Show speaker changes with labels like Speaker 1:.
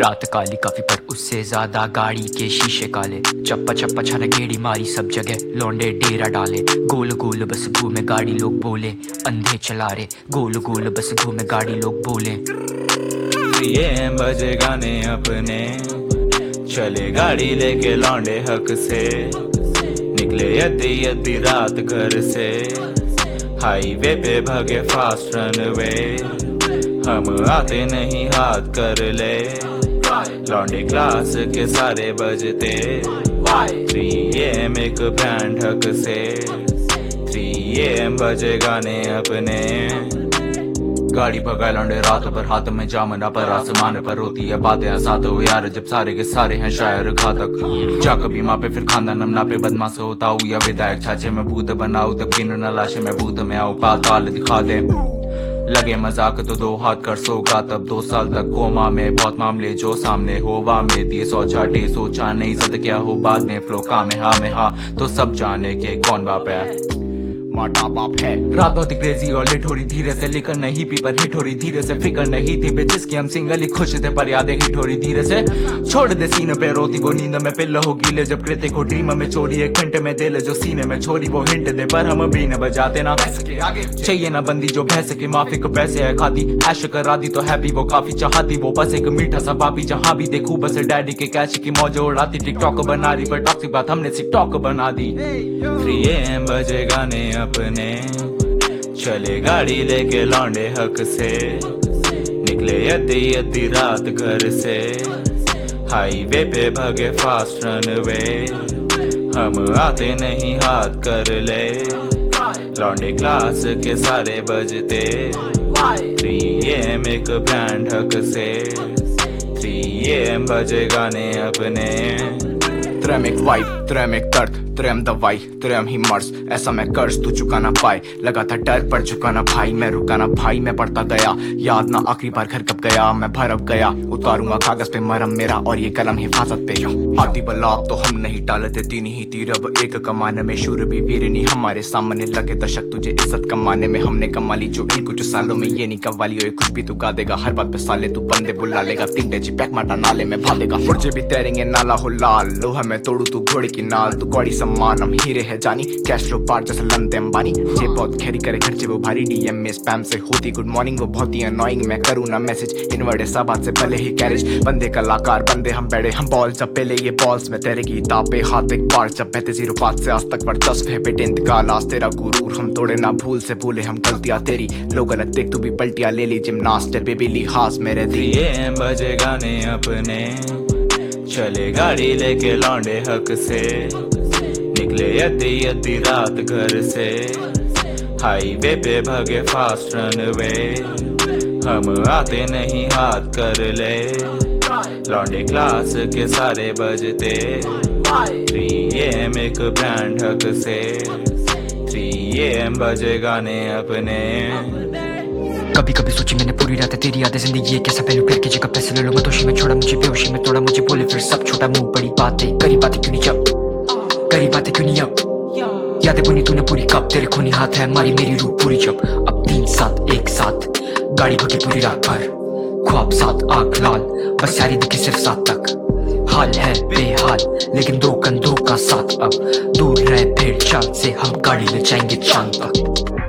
Speaker 1: रात काली काफी पर उससे ज्यादा गाड़ी के शीशे काले। चप्पा चप्पा छाना गेड़ी मारी सब जगह, लौंडे डेरा डाले। गोल गोल बस घूमे गाड़ी लोग बोले, अंधे चला रे। गोल गोल बस घूमे गाड़ी लोग बोले।
Speaker 2: ये बजे गाने अपने, चले गाड़ी लेके लौंडे हक से। निकले यद्दी यद्दी रात घर से, हाईवे पे भागे फास्ट रनवे। हम आते नहीं हाथ कर ले, लौंडे क्लास के सारे बजते। 3 AM एक ब्रांड हक से, 3 AM बजे गाने अपने। गाड़ी भगाए लौंडे रात पर, हाथ में जामना पर, आसमान पर होती है बातें साथ हो यार। जब सारे के सारे हैं शायर घातक, जा कभी माँ पे फिर खानदान नमना पे बदमाश होता हूँ या विधायक। छाछे में भूत बनाऊँ तब किन न लाशे में भूत में आओ, पाताल दिखा दे। लगे मजाक तो 2 हाथ कर सोगा तब 2 साल तक कोमा में। बहुत मामले जो सामने होवा में दिए, सोचा डे सोचा नहीं सद क्या हो बाद में। फ्लो का में हाँ तो सब जाने के कौन बाप है, माटा बाप है। रात होती क्रेजी और लेट हो रही धीरे से, लेकर नहीं पी पर हिट हो रही धीरे से। फिक्र नहीं थी बेचिस की हम सिंगल ही खुश थे, पर यादें हिट हो रही धीरे से। छोड़ दे सीने पे रोती वो नींद में पिल्ल हो गीले। जब कृत्य को ड्रीम में चोरी 1 घंटे में दे ले, जो सीने में छोरी वो हिंट दे। पर हम भी न बजाते ना चाहिए ना बंदी जो भैंस की माफी को पैसे है खाती। ऐश करा दी तो हैप्पी वो काफी चाहती, वो बस एक मीठा सा पापी। जहाँ भी देखूं बस डैडी के कैश की मौज उड़ाती। टिकटॉक बना रही पर टॉक्सिक बात हमने टिकटॉक बना दी। 3 AM बजे गाने अपने, चले गाड़ी लेके लौंडे हक से। निकले यद्दी यद्दी रात घर से, हाईवे पे भागे फास्ट रनवे। हम आते नहीं हाथ कर ले, लौंडे क्लास के सारे बजते। 3 AM एक ब्रांड हक से, 3 AM बजे गाने अपने।
Speaker 3: त्रम एक वाइब, त्रम एक दर्द, त्रम दवाई, त्रम ही मर्ज। ऐसा मैं कर्ज तू चुका ना पाए, लगा था डर पर झुका ना भाई। मैं रुका ना भाई, मैं बढ़ता गया। याद ना आखिरी बार घर कब गया, मैं भरब गया। उतारूंगा कागज पे मरम मेरा और ये कलम हिफाजत पे। आती बलाब तो हम नहीं टालते, 3 ही तीर अब एक कमाने में। शूर भी वीरनी हमारे सामने, लगे दशक तुझे इज्जत कमाने में। हमने कमा ली जो इन कुछ सालों में, ये नहीं कवाली हो कुछ भी तू गा देगा। हर बात पे साले तू बंदे बुला लेगा, 3 डेजी पैक माटा नाले में भागेगा। पुर्जे भी तैरेंगे नाला हो लाल, लोहा में तोड़ू तू घोड़े की नाल। तू कौड़ी सम्मान हम हीरे है जानी, कैश लो पार जैसे लंदे अंबानी। जे बहुत खैरी करे खर्चे वो भारी, DM में स्पैम से होती गुड मॉर्निंग वो बहुत ही अनोइंग। मैं करूँ ना मैसेज इनवर्ड सब बात से पहले ही कैरेज। बंदे कलाकार बंदे हम बैठे हम बॉल, जब पहले ये बॉल्स में तेरे की तापे हाथ एक बार। जब बहते 0 5 से आज तक वर्चस्व है बेटे इंतकाल। आज तेरा गुरूर हम तोड़े ना भूल से भूले हम गलतियां तेरी। लोग गलत देख तू भी पलटियां ले ली, जिमनास्टर बेबी लिहाज मेरे
Speaker 2: 3 AM बजे गाने अपने, चले गाड़ी लेके लौंडे हक से। निकले यद्दी यद्दी रात घर से, हाईवे पे भागे फास्ट रनवे। हम आते नहीं हाथ कर ले, लौंडे क्लास के सारे बजते। 3 AM एक ब्रांड हक से, 3 AM बजे गाने अपने।
Speaker 1: कभी कभी सोची मैंने पूरी रात तेरी यादें, जिंदगी कैसा पहलू करके जगह पैसे ले लो। मतोशी में छोड़ा मुझे, बेहोशी में तोड़ा मुझे। बोले फिर सब छोटा मुंह बड़ी बातें, करी बातें क्यों नहीं जब, करी बातें क्यों नहीं अब। यादें बुनी तूने पूरी कब, तेरे खूनी हाथ है मारी मेरी रूह पूरी जब। अब 3 साथ एक साथ गाड़ी भगी पूरी रात भर, ख्वाब साथ आँख लाल, बस यारी दिखी सिर्फ 7 तक। हाल है बेहाल लेकिन 2 कंधों का साथ। अब दूर रहे फिर चांद से, हम गाड़ी ले जाएंगे चांद तक।